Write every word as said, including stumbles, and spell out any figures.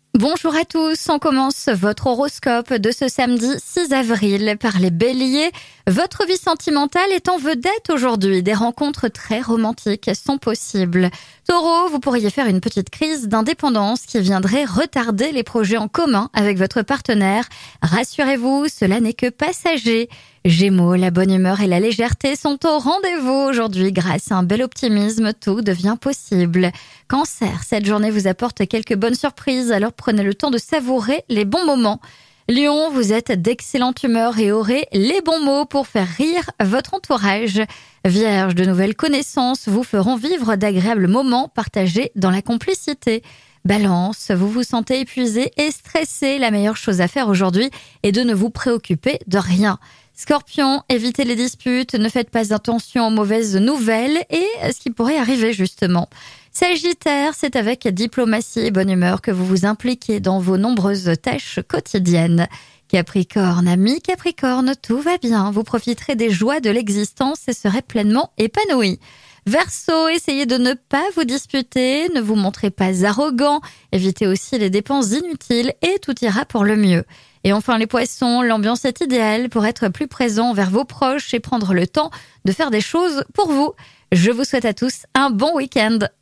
Bonjour à tous, on commence votre horoscope de ce samedi six avril par les béliers. Votre vie sentimentale est en vedette aujourd'hui, des rencontres très romantiques sont possibles. Taureau, vous pourriez faire une petite crise d'indépendance qui viendrait retarder les projets en commun avec votre partenaire. Rassurez-vous, cela n'est que passager. Gémeaux, la bonne humeur et la légèreté sont au rendez-vous aujourd'hui. Grâce à un bel optimisme, tout devient possible. Cancer, cette journée vous apporte quelques bonnes surprises, alors prenez le temps de savourer les bons moments. Lion, vous êtes d'excellente humeur et aurez les bons mots pour faire rire votre entourage. Vierge, de nouvelles connaissances vous feront vivre d'agréables moments partagés dans la complicité. Balance, vous vous sentez épuisé et stressé. La meilleure chose à faire aujourd'hui est de ne vous préoccuper de rien. Scorpion, évitez les disputes, ne faites pas attention aux mauvaises nouvelles et à ce qui pourrait arriver justement. Sagittaire, c'est avec diplomatie et bonne humeur que vous vous impliquez dans vos nombreuses tâches quotidiennes. Capricorne, ami Capricorne, tout va bien. Vous profiterez des joies de l'existence et serez pleinement épanoui. Verseau, essayez de ne pas vous disputer, ne vous montrez pas arrogant, évitez aussi les dépenses inutiles et tout ira pour le mieux. Et enfin les poissons, l'ambiance est idéale pour être plus présent envers vos proches et prendre le temps de faire des choses pour vous. Je vous souhaite à tous un bon week-end.